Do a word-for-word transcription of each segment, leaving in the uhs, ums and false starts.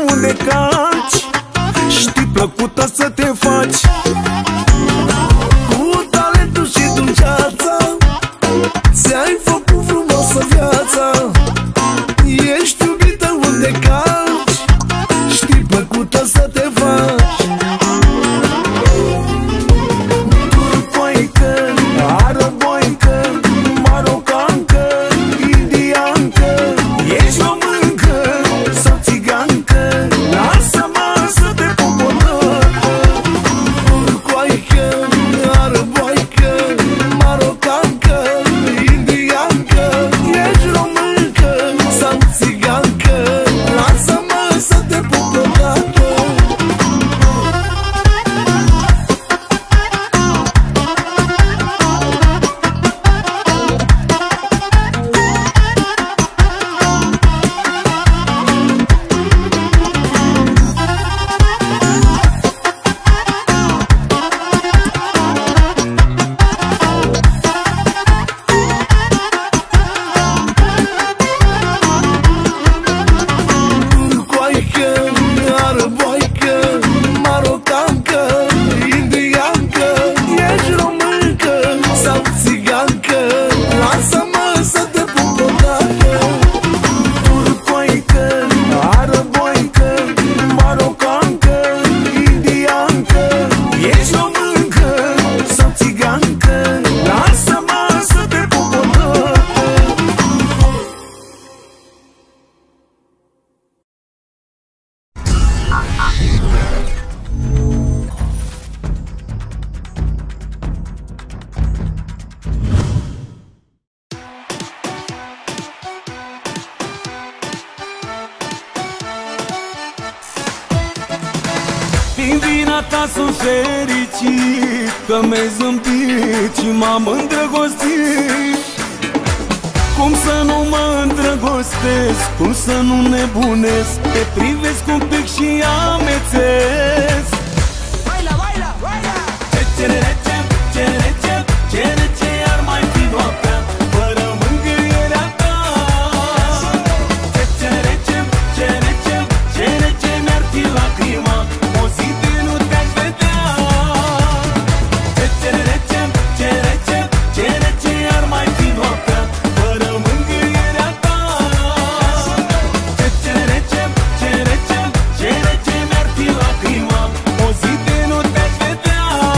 unde calci, știi plăcută să te faci. Cu talentul și dulceața ți-ai făcut frumoasă viața. Ești iubită unde calci, știi plăcută să te faci. Turcoaică, arăboaică, marocancă, indiancă, ești româncă sau țigancă, lasă-mă să te popolăcă. Turcoaică, arăboaică, marocancă, indiancă, ești româncă sau țigancă, lasă-mă să te popolăcă. Din vina ta sunt fericit, că mi-ai zâmbit și m-am îndrăgostit. Cum să nu mă îndrăgostesc, cum să nu nebunesc, te privesc un pic și amețesc. Baila, baila, baila! Ce cerere, ce cerere, ce cerere, ce ar mai fi noaptea fără mângâierea ta? Ce cerere, ce cerere, ce cerere, ce mi-ar fi lacrima o zi de nu te-aș vedea. Ce cerere, ce cerere, ce cerere, ce ar mai fi noaptea fără mângâierea ta? Ce cerere, ce cerere, ce cerere, ce mi-ar fi lacrima o zi de nu te-aș vedea.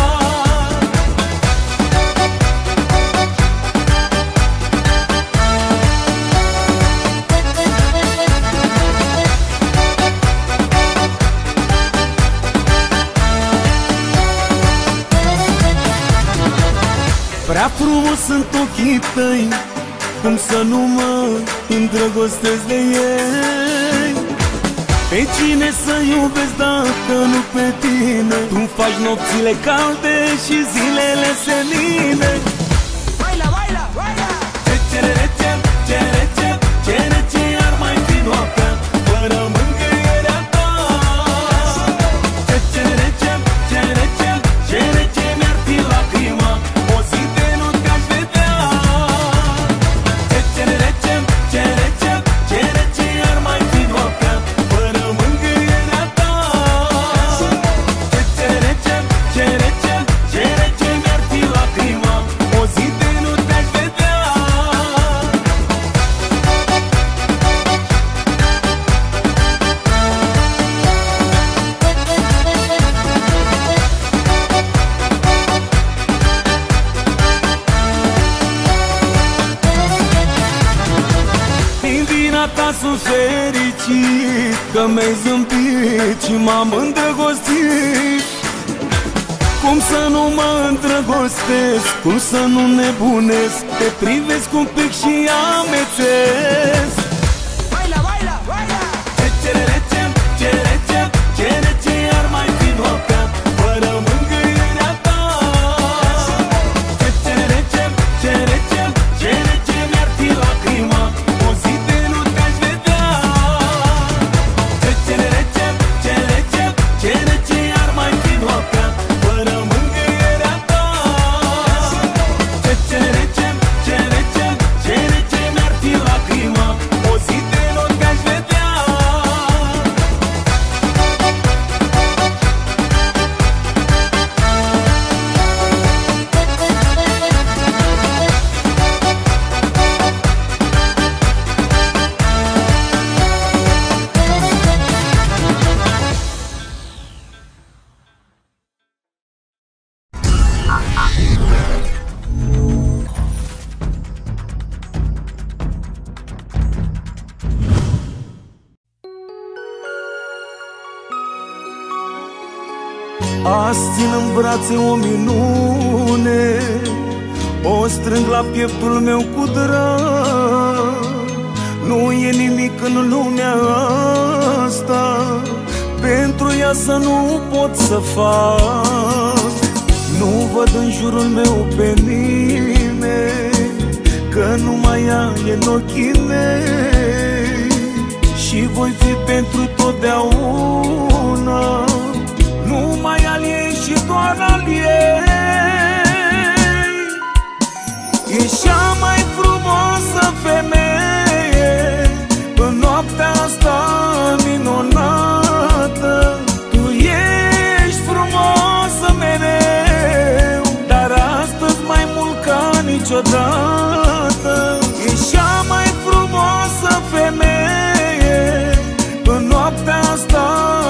Prea frumos sunt ochii tăi, cum să nu mă îndrăgostesc de ei. Pe cine să iubesc dacă nu pe tine? Tu-mi faci nopțile calde și zilele senine. Baila, baila, baila! Ce cerere, ce cerere, ce cerere, ce ar mai fi noaptea fără mângâierea ta? Ce cerere, ce cerere, ce cerere, ce mi-ar fi lacrima o zi de nu te-aș vedea. Ce cerere, ce cerere, ce cerere, ce ar mai fi noaptea fără mângâierea ta? Ce cerere, ce cerere, ce cerere, ce mi-ar fi lacrima o zi de nu te-aș vedea. Din vina ta sunt fericit, că mi-ai zâmbit și m-am îndrăgostit. Cum să nu mă îndrăgostesc, cum să nu nebunesc, te privesc un pic și amețesc. Baila, baila, baila! Ce cerere, ce cerere, ce cerere, ce ar mai fi noaptea fără mângâierea ta? Ce cerere, ce cerere, ce cerere, ce mi-ar fi lacrima o zi de nu te-aș vedea. Ce cerere, ce cerere, ce cerere, ce ar mai fi noaptea fără mângâierea ta? Ce cerere, ce cerere, ce cerere, ce mi-ar fi lacrima Azi țin în brațe o minune, o strâng la pieptul meu cu drag. Nu e nimic în lumea asta pentru ea să nu pot să fac. Nu văd în jurul meu pe nimeni, că numai ea e în ochii mei. Și voi fi pentru totdeauna numai al ei și doar al ei. E cea mai frumoasă femeie în noaptea asta minunată. Tu ești frumoasă mereu, dar astăzi mai mult ca niciodată. E cea mai frumoasă femeie în noaptea asta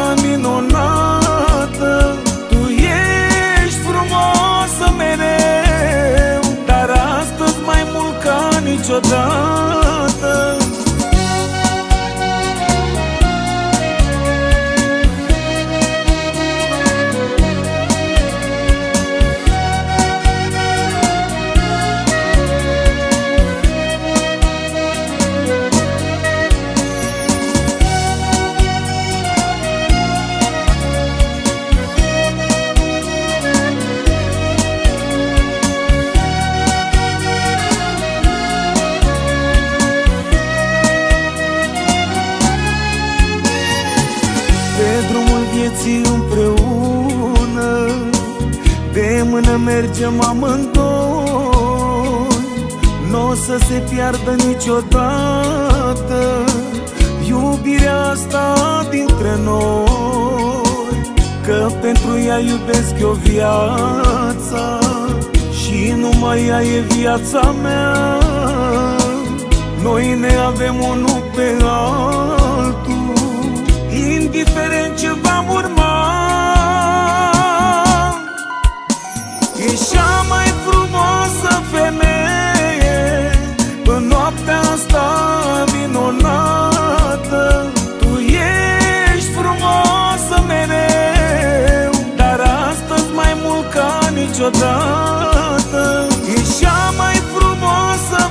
minunată. Tu ești frumoasă mereu, dar astăzi mai mult ca niciodată. Pe drumul vieții împreună, de mână mergem amândoi. N-o să se piardă niciodată iubirea asta dintre noi, că pentru ea iubesc eu viața și numai ea e viața mea. Noi ne avem unul pe altul, indiferent ce va urma. E cea mai frumoasă femeie în noaptea asta minunată. Tu ești frumoasă mereu, dar astăzi mai mult ca niciodată. E cea mai frumoasă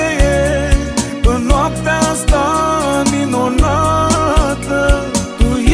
femeie în noaptea asta minunată. Tu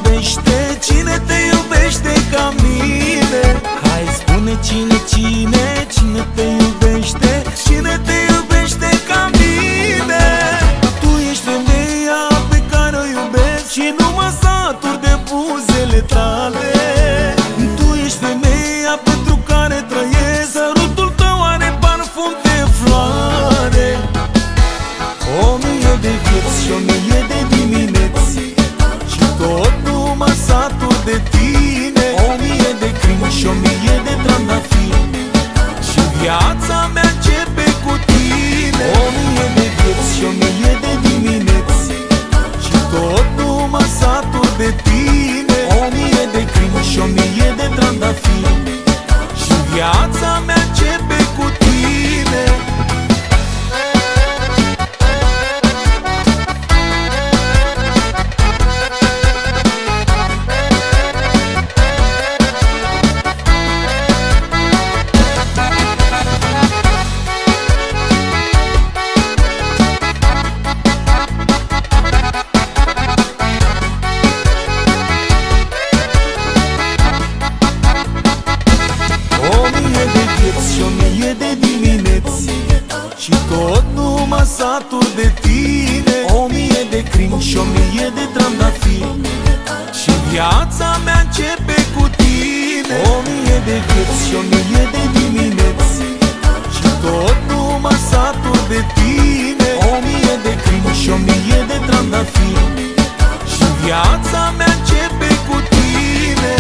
iubește? Cine te iubește ca mine? Hai spune cine, cine, cine te iubește? Cine te iubește ca mine? Tu ești femeia pe care o iubesc și nu mă satur de buzele tale. Tu ești femeia pentru care trăiesc, sărutul tău are parfum de floare. O mie de vieți și o mie de dimineți și tot nu mă satur de tine. O mie de crimi și o mie de trandafiri și viața mea începe cu tine. O mie de vieți și o mie de dimineți și tot nu mă satur de tine. O mie de crimi și o mie de trandafiri și viața mea începe cu tine. Și tot nu mă satur de tine. O mie de crimi și o mie de trandafiri și viața mea începe cu tine. O mie de vieți și o mie de dimineți și tot nu mă satur de tine. O mie de crimi și o mie de trandafiri și viața mea începe cu tine.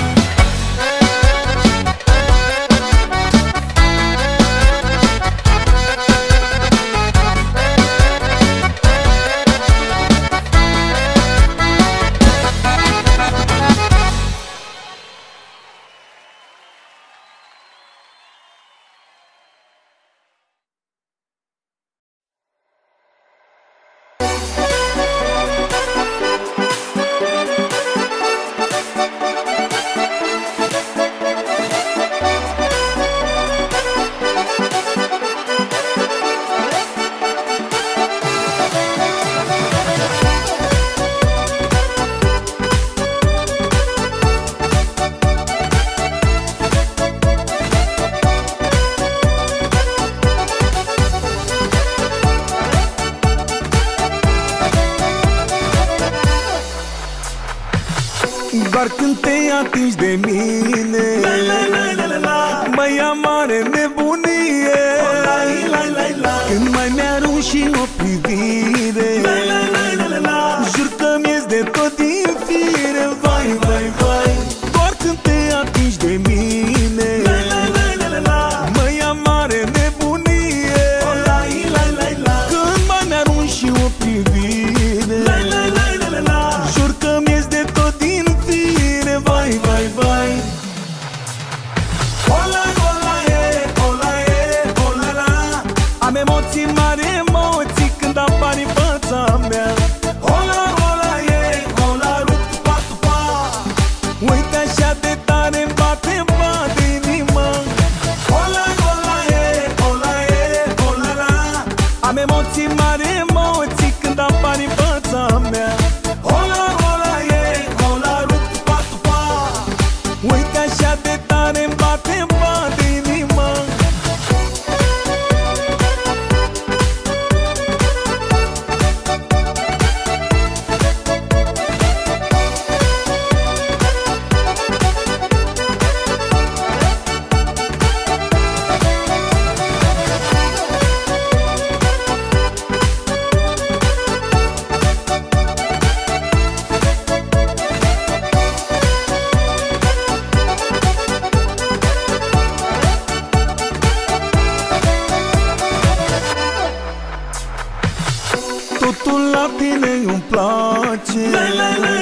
Doar când te atingi de mine mă ia mare nebunie. Când mai mi-arunci și o privire jur că mi-ies de tot din fire. Vai, vai, vai. Doar când te atingi de mine mă ia mare nebunie. Când mai mi-arunci și o privire jur că mi-ies de tot din fire. Vai, vai, vai. Ola, ola, e, ola, e, ola, la. Am emoții mari, emoții când apar în fața mea. Ola, ola, e, ola, rup, tupa, tupa. Uite așa de tare-mi bate, bate inima. Ola, ola, e, ola, e, ola, la. Am emoții mari, emoții când apar în fața mea. Ola, ola, e, ola, rup, tupa, tupa. Uite așa de tare-mi bate, bate inima. Totul la tine îmi place.